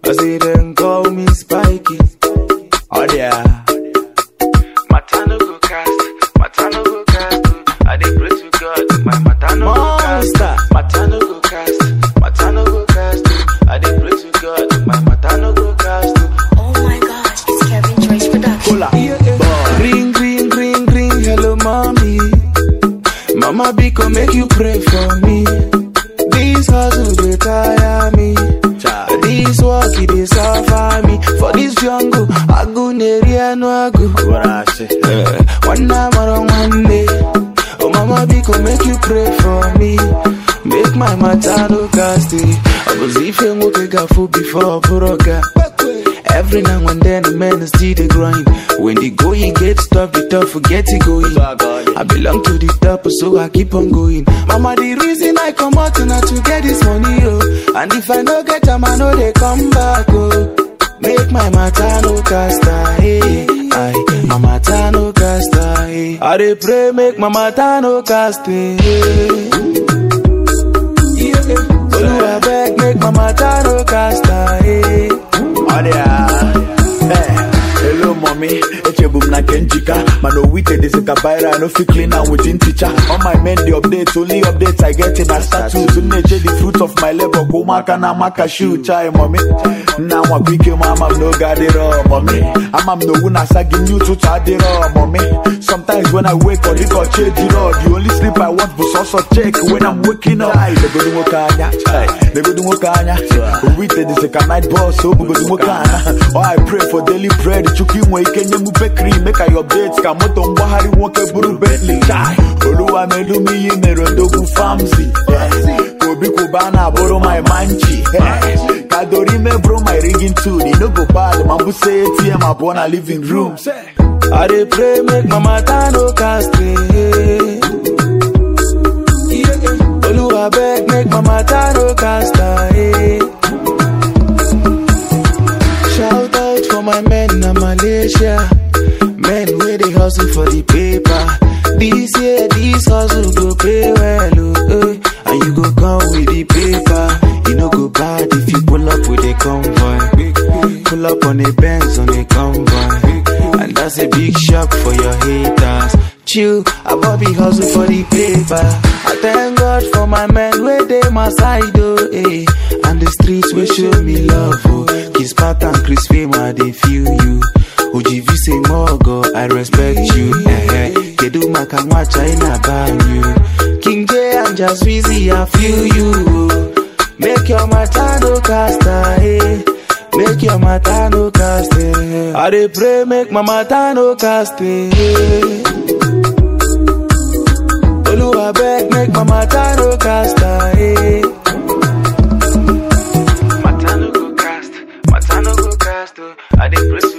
I say then call me Spiky. Oh yeah. Matano go cast. I dey pray to God. My Matano go cast. Matano go cast. I dey pray to God. My Matano go cast. Oh my gosh, it's Kevin Joyce Production. Green, hello mommy. Mama Biko make you pray for me. This hustle they tire me. This work it dey suffer me. For this jungle, I go near no I go. One night on one day. Oh Mama Biko make you pray for me. Make my Matano cast it. I was even working a food before Buroga. Every now and then the man is still the grind. When the going gets tough, the tough forget it going. I belong to the top, so I keep on going. Mama, the reason I come out now to get this money, oh. And if I no get them, I know they come back, oh. Make my Matano casta, hey. My Matano casta, hey. I dey pray, make my Matano casta, hey. Oluwa beg, make my Matano casta, hey. Hello mommy, Echebum na Kenjika. Man, no weekend is a kabaira, no fit clean out within teacher. On my men, the updates, only updates I get in a status. To nature the fruit of my labor, go maka na maka shoe, chai mommy. Now I quick you, mama, no got it all, mommy. I'm no one as I give you to chad it all, mommy. Sometimes when I wake up, it got change it all. The only sleep I want was also check when I'm waking up. They go to Mokanya, they go to Mokanya. Weekend is a night boss, so we go to Mokanya. Oh, I pray for daily bread. Chuki mwe kenye mubekri make I updates kamoto mbahari wonke buru Bentley chai Oluwa melumi yimerondo kufamsi Kobi kubana boro my manchi Kadori me bro my ringing tune no go bad mambu say ATM upon a living room I dey pray make my Matano cast Oluwa beg make my Matano cast Shout out for my men in Malaysia. Men where they hustle for the paper. This year, this hustle go pay well, and you go come with the paper. You know go bad if you pull up with a convoy. Pull up on a Benz on a convoy. And that's a big shock for your haters. Chill, I Bobby hustle for the paper. I thank God for my men where they my side, eh. And the streets will show me love, Kiss Pat and Chris Fema, they feel you. OGV say Mogo, I respect you. Kedu Makamwacha in a bang you. King J and Just Weezy, I feel you. Make your Matano casta, Make your Matano casta. I dey pray, make my Matano casta. Oluwa beg, make my Matano casta, Matano go cast. I dey pray.